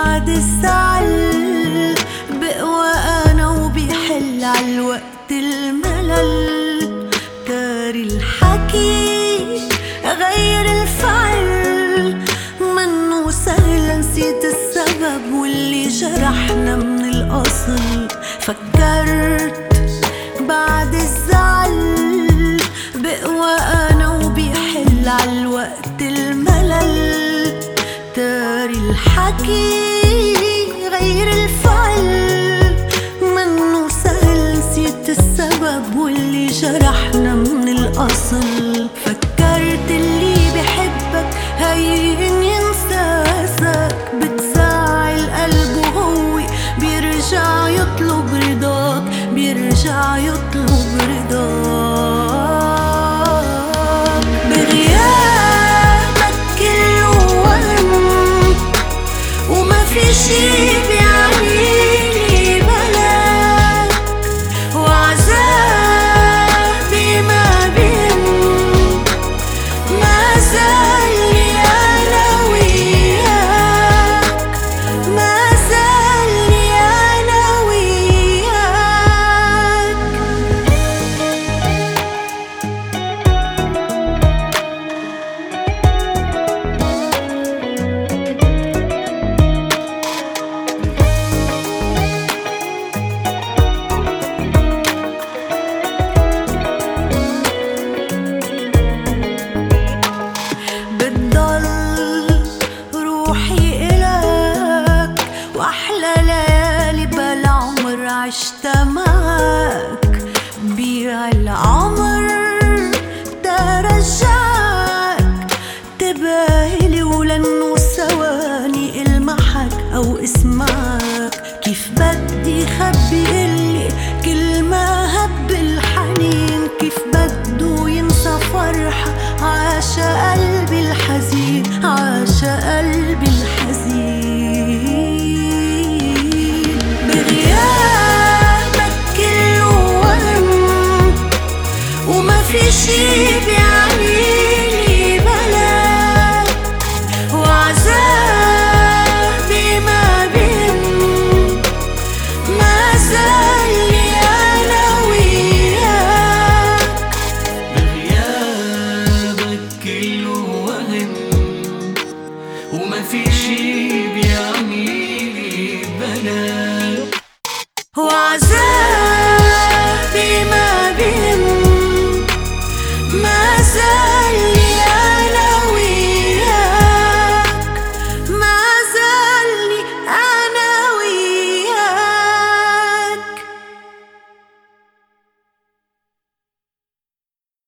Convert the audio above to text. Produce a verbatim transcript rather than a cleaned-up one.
بعد الزعل بقوى أنا وبيحل عالوقت الملل. داري الحكي غير الفعل، منو سهل نسيت السبب واللي جرحنا من الأصل. فكرت بعد الزعل بقوى أنا وبيحل عالوقت الملل. داري الحكي غير الفعل، منو سهل نسيت السبب واللي جرحنا من الأصل. فكرت اللي بحبك هين ينساسك، بتزعل قلبه هو بيرجع يطلب رضاك، بيرجع يطلب رضاك. بغيابك كله وهم وما في شي بيعنيلي بلاك، وعذابي ما بهم ما زالني أنا وياك، ما زالني أنا وياك. بتضل روحي إلك وأحلى ليالي بلا عمر عشتها معك.